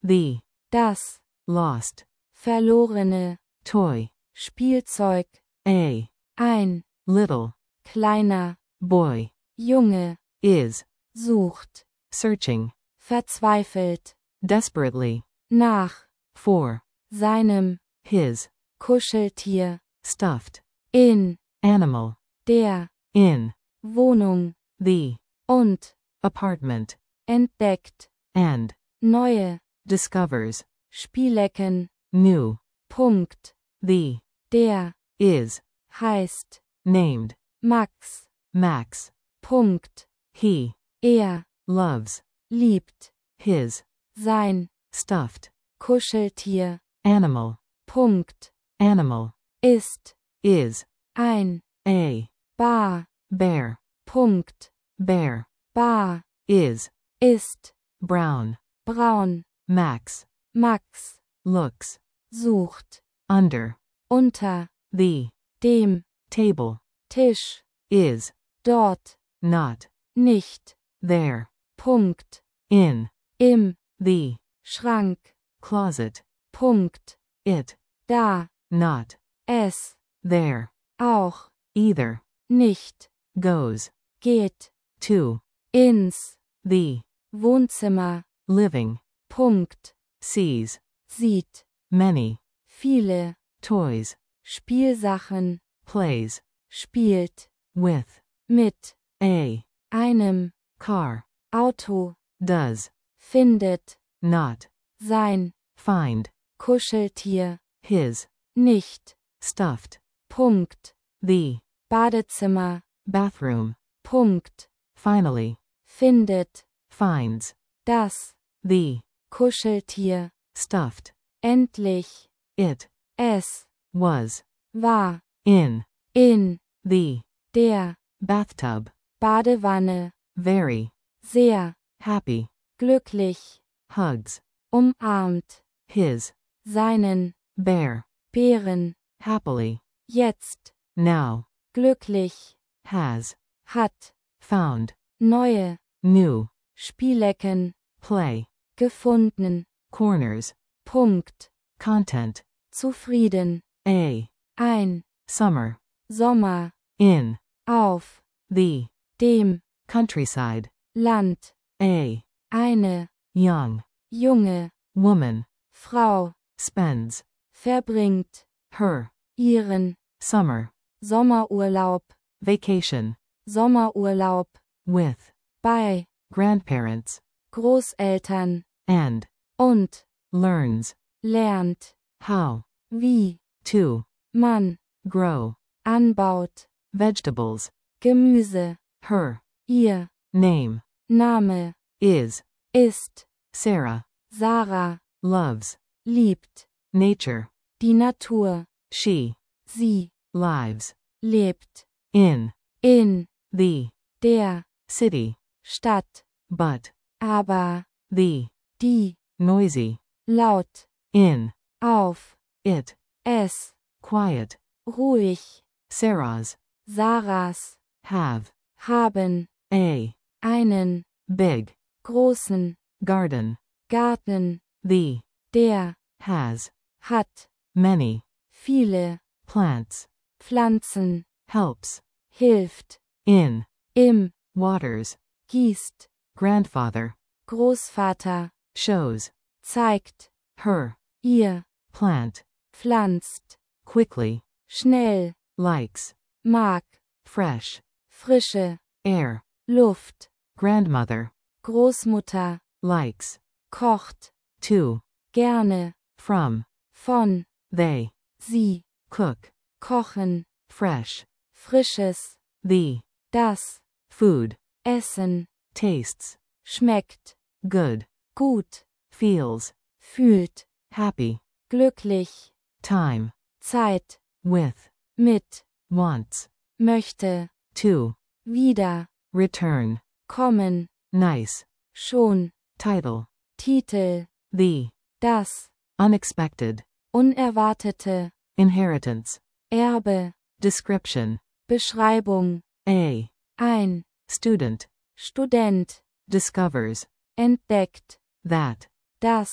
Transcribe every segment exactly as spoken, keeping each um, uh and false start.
the, das, lost, verlorene, toy, Spielzeug, a, ein, little, kleiner, boy, Junge, is, sucht, searching, verzweifelt, desperately, nach, for, seinem, his, Kuscheltier, stuffed, in, animal, der, in, Wohnung, the, und, apartment, entdeckt, and, neue, discovers, Spielecken, new, Punkt, the, der, is, heißt, named, Max, Max, Punkt, he, er, loves, liebt, his, sein, stuffed, Kuscheltier, animal, Punkt, animal, ist, is, ein, a, Bar, bear, Punkt, bear, Bar, is, ist, brown, braun, Max, Max, looks, sucht, under, unter, the, dem, table, Tisch, is, dort, not, nicht, there, Punkt, in, im, the, Schrank, closet, Punkt, it, da, not, es, there, auch, either, nicht, goes, geht, to, ins, the, Wohnzimmer, living, Punkt, sees, sieht, many, viele, toys, Spielsachen, plays, spielt, with, mit, a, einem, car, Auto, does, findet, not, sein, find, Kuscheltier, his, nicht, stuffed, Punkt, the, Badezimmer, bathroom, Punkt, finally, findet, finds, das, the, Kuscheltier, stuffed, endlich, it, es, was, war, in, in, the, der, bathtub, Badewanne, very, sehr, happy, glücklich, hugs, umarmt, his, seinen, bear, Bären, happily, jetzt, now, glücklich, has, hat, found, neue, new, Spielecken, play, gefunden, corners, Punkt, content, zufrieden, a, ein, summer, Sommer, in, auf, the, dem, countryside, Land, a, eine, young, junge, woman, Frau, spends, verbringt, her, ihren, summer, Sommerurlaub, vacation, Sommerurlaub, with, bei, grandparents, Großeltern, and, und, learns, lernt, how, wie, to, man, grow, anbaut, vegetables, Gemüse, her, ihr, name, Name, is, ist, Sarah, Sarah, loves, liebt, nature, die Natur, she, sie, lives, lebt, in, in, the, der, city, Stadt, but, aber, the, die, noisy, laut, in, auf, it, es, quiet, ruhig, Sarah's, Sarahs, have, haben, a, einen, big, großen, garden, Garten, the, der, has, hat, many, viele, plants, Pflanzen, helps, hilft, in, im, waters, gießt, grandfather, Großvater, shows, zeigt, her, ihr, plant, pflanzt, quickly, schnell, likes, mag, fresh, frische, air, Luft, grandmother, Großmutter, likes, kocht, to, gerne, from, von, they, sie, cook, kochen, fresh, frisches, the, das, food, essen, tastes, schmeckt, good, gut, feels, fühlt, happy, glücklich, time, Zeit, with, mit, wants, möchte, to, wieder, return, kommen, nice, schon, title, Titel, the, das, unexpected, unerwartete, inheritance, Erbe, description, Beschreibung, a, ein, student, Student, discovers, entdeckt, that, das,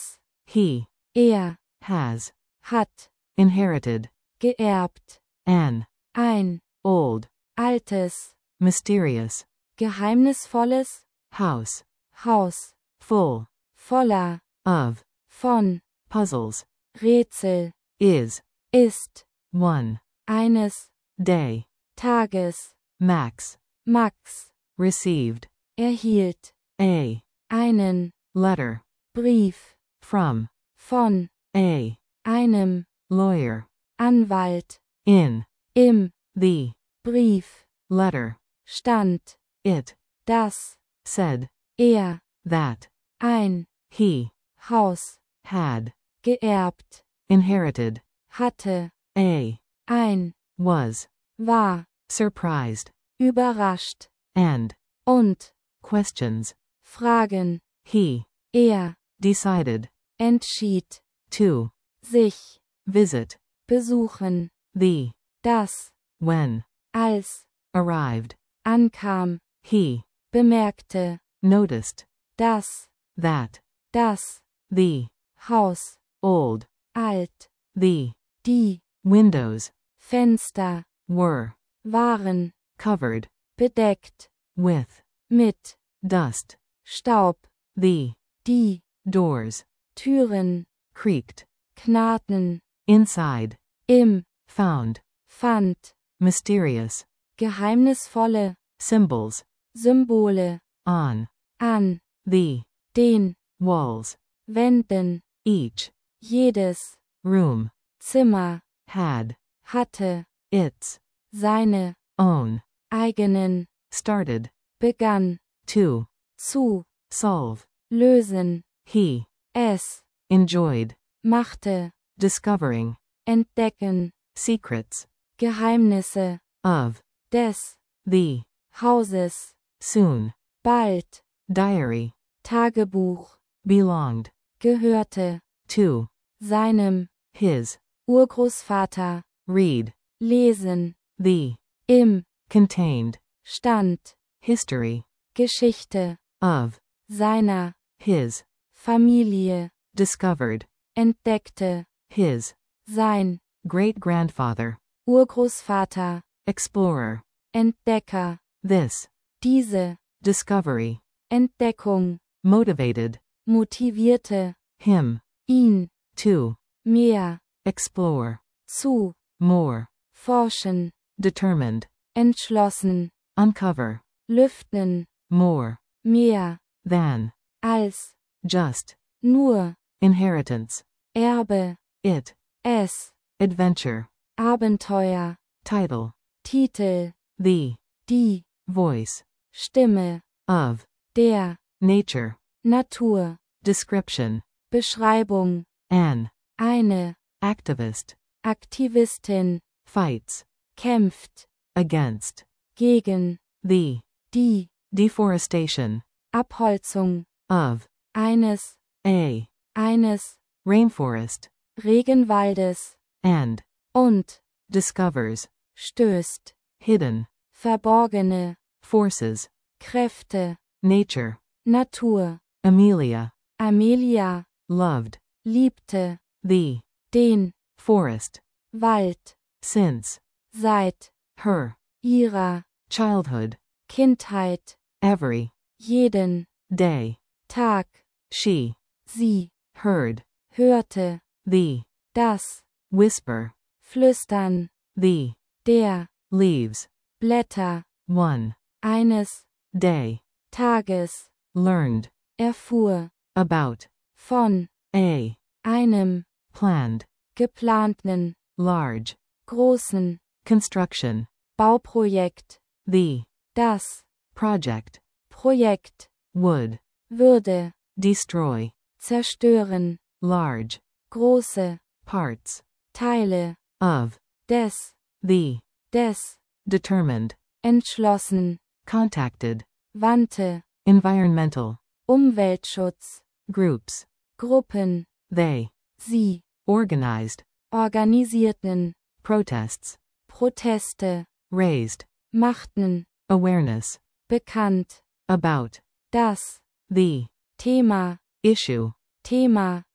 He. Er. Has. Hat. Inherited. Geerbt. An. Ein. Old. Altes. Mysterious. Geheimnisvolles. House. Haus. Full. Voller. Of. Von. Puzzles. Rätsel. Is. Ist. One. Eines. Day. Tages. Max. Max. Received. Erhielt. A. Einen. Letter. Brief. From. Von. A. Einem. Lawyer. Anwalt. In. Im. The. Brief. Letter. Stand. It. Das. Said. Er. That. Ein. He. Haus. Had. Geerbt. Inherited. Hatte. A. Ein. Was. War. Surprised. Überrascht. And. Und. Questions. Fragen. He. Er. Decided. Entschied. To. Sich. Visit. Besuchen. The. Das. When. Als. Arrived. Ankam. He. Bemerkte. Noticed. Das. That. Das. The. Haus. Old. Alt. The. Die. Windows. Fenster. Were. Waren. Covered. Bedeckt. With. Mit. Dust. Staub. The. Die. Doors. Türen. Creaked. Knarrten. Inside. Im. Found. Fand. Mysterious. Geheimnisvolle. Symbols. Symbole. On. An. The. Den. Walls. Wänden. Each. Jedes. Room. Zimmer. Had. Hatte. Its. Seine. Own. Eigenen. Started. Begann. To. Zu. Solve. Lösen. He. Es. Enjoyed. Machte. Discovering. Entdecken. Secrets. Geheimnisse. Of. Des. The. Hauses. Soon. Bald. Diary. Tagebuch. Belonged. Gehörte. To. Seinem. His. Urgroßvater. Read. Lesen. The. Im. Contained. Stand. History. Geschichte. Of. Seiner. His. Familie. Discovered. Entdeckte. His. Sein. Great-grandfather. Urgroßvater. Explorer. Entdecker. This. Diese. Discovery. Entdeckung. Motivated. Motivierte. Him. Ihn. To. Mehr. Explore. Zu. More. Forschen. Determined. Entschlossen. Uncover. Lüften. More. Mehr. Than. Als. Just. Nur. Inheritance. Erbe. It. Es. Adventure. Abenteuer. Title. Titel. The. Die. Voice. Stimme. Of. Der. Nature. Natur. Description. Beschreibung. An. Eine. Activist. Aktivistin. Fights. Kämpft. Against. Gegen. The. Die. Deforestation. Abholzung. Of. Eines. A. Eines. Rainforest. Regenwaldes. And. Und. Discovers. Stößt. Hidden. Verborgene. Forces. Kräfte. Nature. Natur. Amelia. Amelia. Loved. Liebte. The. Den. Forest. Wald. Since. Seit. Her. Ihrer. Childhood. Kindheit. Every. Jeden. Day. Tag. She. Sie. Heard. Hörte. The. Das. Whisper. Flüstern. The. Der. Leaves. Blätter. One. Eines. Day. Tages. Learned. Erfuhr. About. Von. A. Einem. Planned. Geplanten. Large. Großen. Construction. Bauprojekt. The. Das. Project. Projekt. Would. Würde. Destroy. Zerstören. Large. Große. Parts. Teile. Of. Des. The. Des. Determined. Entschlossen. Contacted. Wandte. Environmental. Umweltschutz. Groups. Gruppen. They. Sie. Organized. Organisierten. Protests. Proteste. Raised. Machten. Awareness. Bekannt. About. Das. The. Thema. Issue. Thema.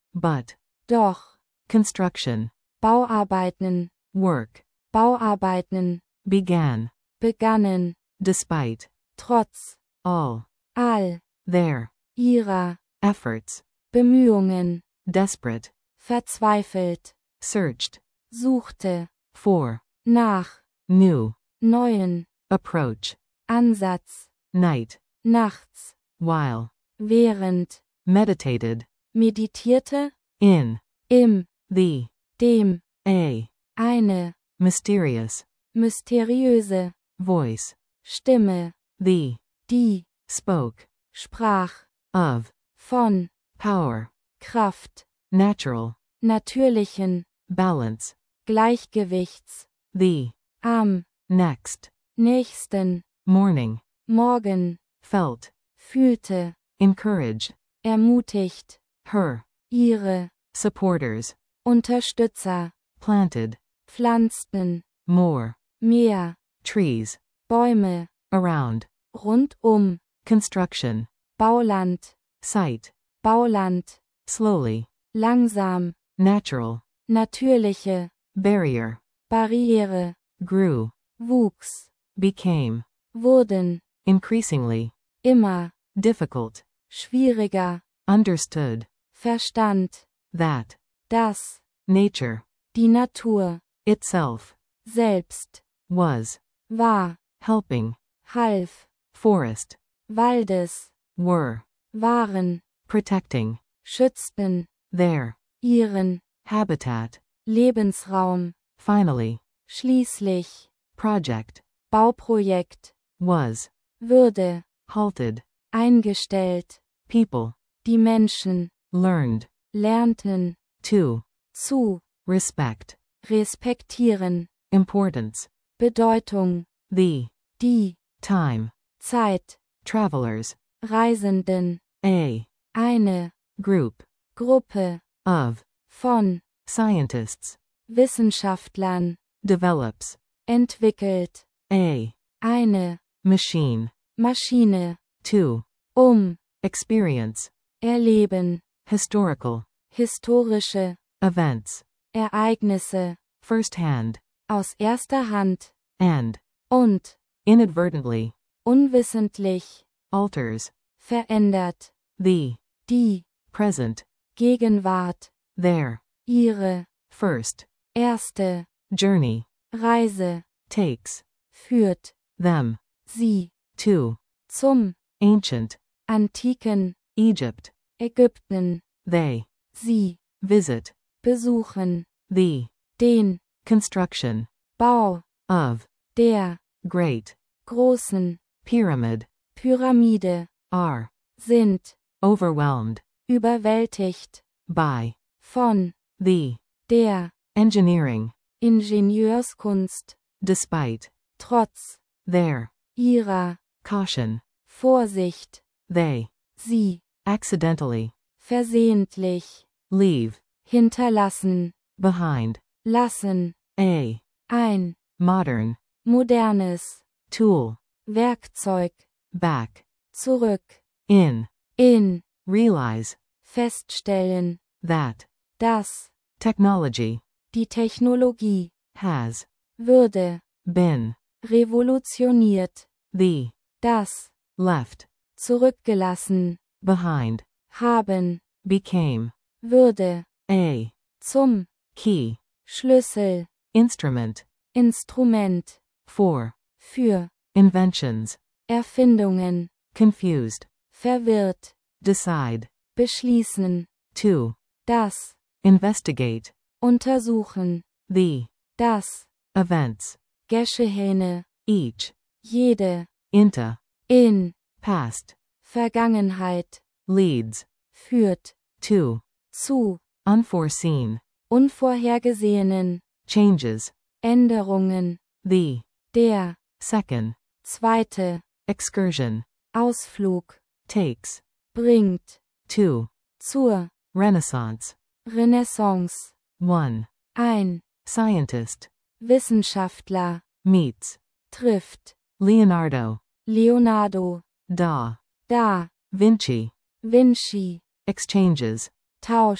but, doch, construction, Bauarbeiten, work, Bauarbeiten, began, begannen, despite, trotz, all, all, their, ihrer, efforts, Bemühungen, desperate, verzweifelt, searched, suchte, for, nach, new, neuen, approach, Ansatz, night, nachts, while, während, meditated, meditierte, in, im, the, dem, a, eine, mysterious, mysteriöse, voice, Stimme, the, die, spoke, sprach, of, von, power, Kraft, natural, natürlichen, balance, Gleichgewichts, the, am, next, nächsten, morning, morgen, felt, fühlte, encouraged, ermutigt, her, ihre, supporters, Unterstützer, planted, pflanzten, more, mehr, trees, Bäume, around, rundum, construction, Bauland, site, Bauland, slowly, langsam, natural, natürliche, barrier, Barriere, grew, wuchs, became, wurden, increasingly, immer, difficult, schwieriger, understood, Verstand, that, das, nature, die Natur, itself, selbst, was, war, helping, half, forest, Waldes, were, waren, protecting, schützten, their, ihren, habitat, Lebensraum, finally, schließlich, project, Bauprojekt, was, würde, halted, eingestellt, people, die Menschen, learned, lernten, to, zu, respect, respektieren, importance, Bedeutung, the, die, time, Zeit, travelers, Reisenden, a, eine, group, Gruppe, of, von, scientists, Wissenschaftlern, develops, entwickelt, a, eine, machine, Maschine, to, um, experience, erleben, historical, historische, events, Ereignisse, first-hand, aus erster Hand, and, und, inadvertently, unwissentlich, alters, verändert, the, die, present, Gegenwart, their, ihre, first, erste, journey, Reise, takes, führt, them, sie, to, zum, ancient, antiken, Egypt, Ägypten, they, sie, visit, besuchen, the, den, construction, Bau, of, der, great, großen, pyramid, Pyramide, are, sind, overwhelmed, überwältigt, by, von, the, der, engineering, Ingenieurskunst, despite, trotz, their, ihrer, caution, Vorsicht, they, sie, accidentally, versehentlich, leave, hinterlassen, behind, lassen, a, ein, modern, modernes, tool, Werkzeug, back, zurück, in, in, realize, feststellen, that, dass, technology, die Technologie, has, würde, been, revolutioniert, the, das, left, zurückgelassen, behind, haben, became, würde, a, zum, key, Schlüssel, instrument, Instrument, for, für, inventions, Erfindungen, confused, verwirrt, decide, beschließen, to, das, investigate, untersuchen, the, das, events, Geschehene, each, jede, into, in, past, Vergangenheit, leads, führt, to, zu, unforeseen, unvorhergesehenen, changes, Änderungen, the, der, second, zweite, excursion, Ausflug, takes, bringt, to, zur, renaissance, Renaissance, one, ein, scientist, Wissenschaftler, meets, trifft, Leonardo, Leonardo, da, da, Vinci, Vinci, exchanges, tauscht,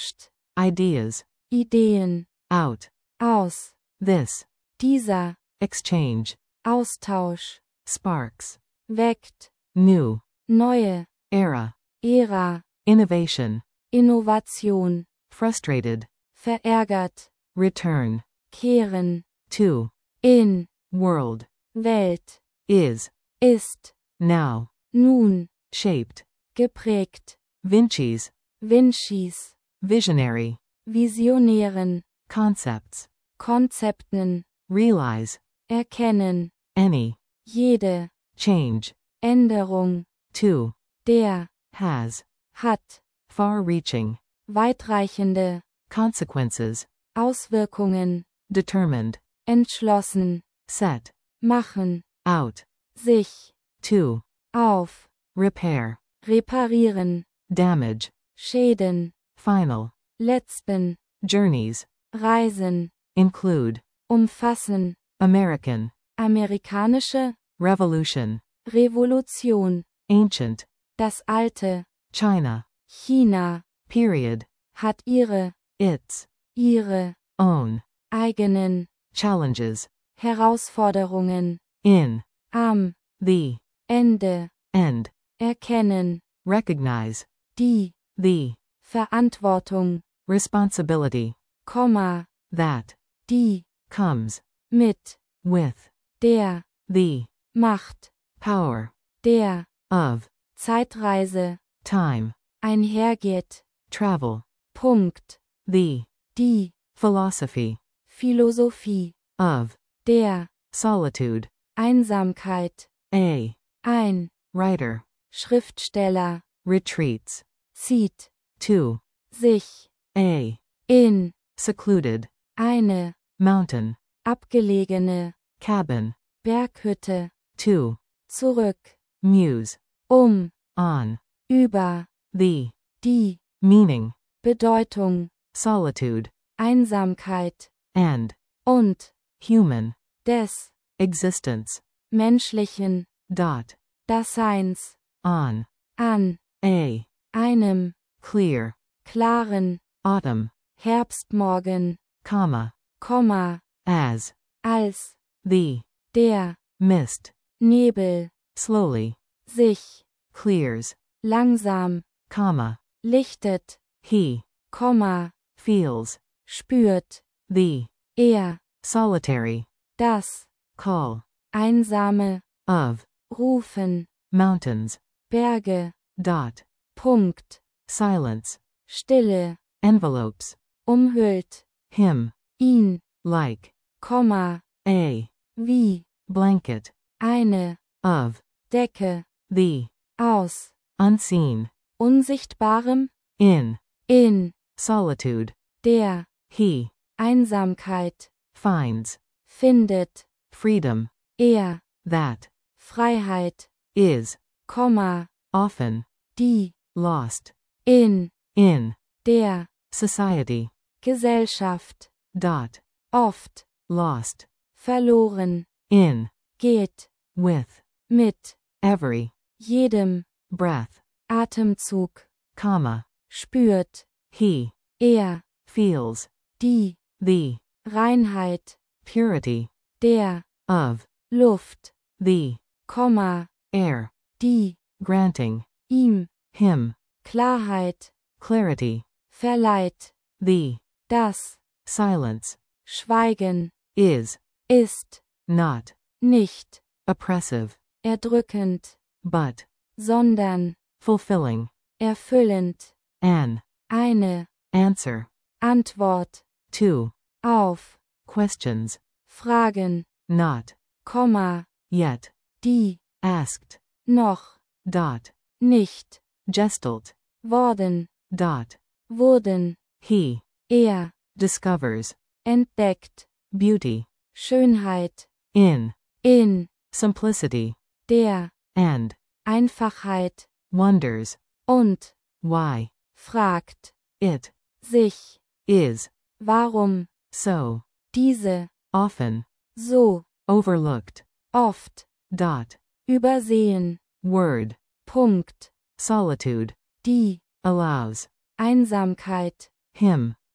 ideas, Ideen, out, aus, this, dieser, exchange, Austausch, sparks, weckt, new, neue, era, Ära, innovation, Innovation, frustrated, verärgert, return, kehren, to, in, world, Welt, is, ist, now, nun, shaped, geprägt, Vinci's, Vinci's, visionary, Visionären, concepts, Konzepten, realize, erkennen, any, jede, change, Änderung, to, der, has, hat, far-reaching, weitreichende, consequences, Auswirkungen, determined, entschlossen, set, machen, out, sich, to, auf, repair, reparieren, damage, Schäden, final, letzten, journeys, Reisen, include, umfassen, American, amerikanische, revolution, Revolution, ancient, das alte, China, China, period, hat ihre, its, ihre, own, eigenen, challenges, Herausforderungen, in, am, the, Ende, end, erkennen, recognize, die, the, Verantwortung, responsibility, Komma, that, die, comes, mit, with, der, the, Macht, power, der, of, Zeitreise, time, einhergeht, travel, Punkt, the, die, philosophy, Philosophie, of, der, solitude, Einsamkeit, a, ein, writer, Schriftsteller, retreats, zieht, to, sich, a, in, secluded, eine, mountain, abgelegene, cabin, Berghütte, to, zurück, muse, um, on, über, the, die, meaning, Bedeutung, solitude, Einsamkeit, and, und, human, des, existence, menschlichen, dot, Daseins, on, an, a, einem, clear, klaren, autumn, Herbstmorgen, comma, Komma, as, als, the, der, mist, Nebel, slowly, sich, clears, langsam, comma, lichtet, he, Komma, feels, spürt, the, er, solitary, das, call, einsame, of, rufen, mountains, Berge, dot, Punkt, silence, Stille, envelopes, umhüllt, him, ihn, like, Komma, a, wie, blanket, eine, of, Decke, the, aus, unseen, unsichtbarem, in, in, solitude, der, he, Einsamkeit, finds, findet, freedom, er, that, Freiheit, is, Komma, often, die, lost, in, in, der, society, Gesellschaft, dot, oft, lost, verloren, in, geht, with, mit, every, jedem, breath, Atemzug, comma, spürt, he, er, feels, die, the, Reinheit, purity, der, of, Luft, the, Komma, air, die, granting, ihm, him, Klarheit, clarity, verleiht, the, das, silence, Schweigen, is, ist, not, nicht, oppressive, erdrückend, but, sondern, fulfilling, erfüllend, an, eine, answer, Antwort, to, auf, questions, Fragen, not, Komma, yet, die, asked, noch, dot, nicht, gestalt, worden, dot, wurden, he, er, discovers, entdeckt, beauty, Schönheit, in, in, simplicity, der, and, Einfachheit, wonders, und, why, fragt, it, sich, is, warum, so, diese, often, so, overlooked, oft, dot, übersehen, word, Punkt, solitude, die, allows, Einsamkeit, him,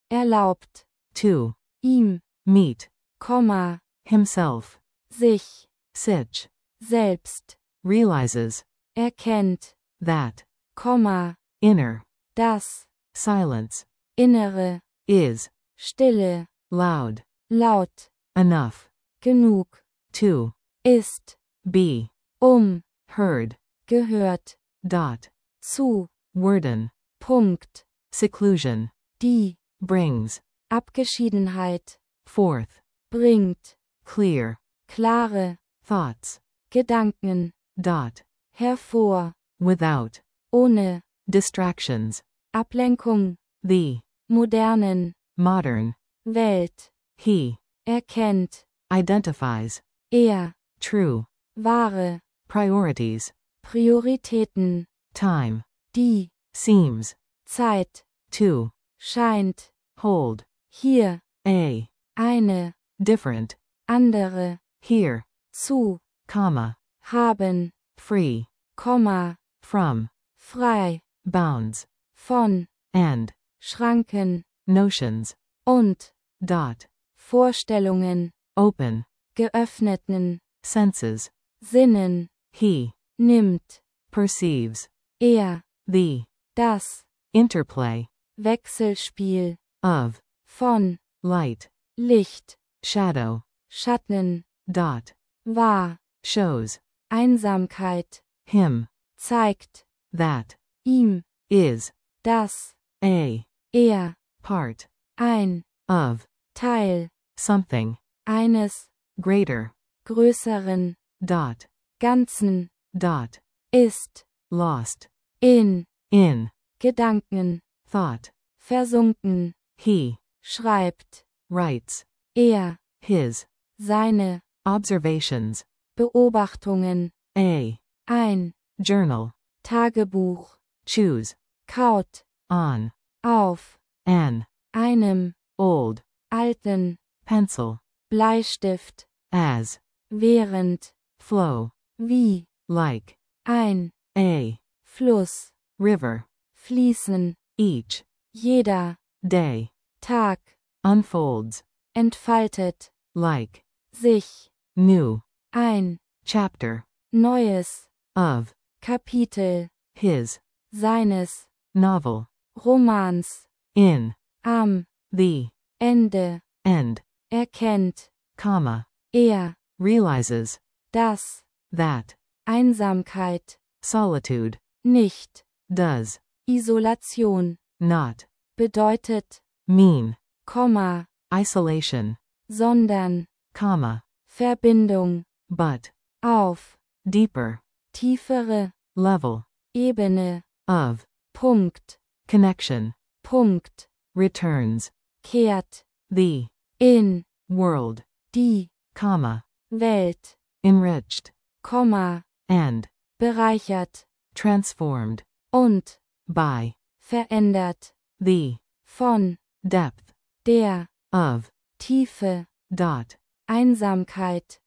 erlaubt, to, ihm, meet, Komma, himself, sich, sich, selbst, realizes, erkennt, that, Komma, inner, das, silence, innere, is, Stille, loud, laut, enough, genug, to, ist, be, um, heard, gehört, dot, zu, worden, Punkt, seclusion, die, brings, Abgeschiedenheit, forth, bringt, clear, klare, thoughts, Gedanken, dot, hervor, without, ohne, distractions, Ablenkung, the, modernen, modern, Welt, he, erkennt, identifies, er, true, wahre, priorities, Prioritäten, time, die, seems, Zeit, to, scheint, hold, hier, a, eine, different, andere, here, zu, comma, haben, free, Komma, from, frei, bounds, von, and, Schranken, notions, und, dot, Vorstellungen, open, geöffneten, senses, Sinnen, he, nimmt, perceives, er, the, das, interplay, Wechselspiel, of, von, light, Licht, shadow, Schatten, dot, wahr, shows, Einsamkeit, him, zeigt, that, ihm, is, das, a, er, part, ein, of, Teil, something, eines, greater, größeren, dot, Ganzen, dot, ist, lost, in, in, Gedanken, thought, versunken, he, schreibt, writes, er, his, seine, observations, Beobachtungen, a, ein, journal, Tagebuch, choose, kaut, on, auf, an, einem, old, alten, pencil, Bleistift, as, während, flow, wie, like, ein, a, Fluss, river, fließen, each, jeder, day, Tag, unfolds, entfaltet, like, sich, new, ein, chapter, neues, of, Kapitel, his, seines, novel, Romans, in, am, the, Ende, end, erkennt, comma, er, realizes, das, that, Einsamkeit, solitude, nicht, does, Isolation, not, bedeutet, mean, Komma, isolation, sondern, comma, Verbindung, but, auf, deeper, tiefere, level, Ebene, of, Punkt, connection, Punkt, returns, kehrt, the, in, world, die, comma, Welt, enriched, Komma, and, bereichert, transformed, und, by, verändert, the, von, depth, der, of, Tiefe, dot, Einsamkeit,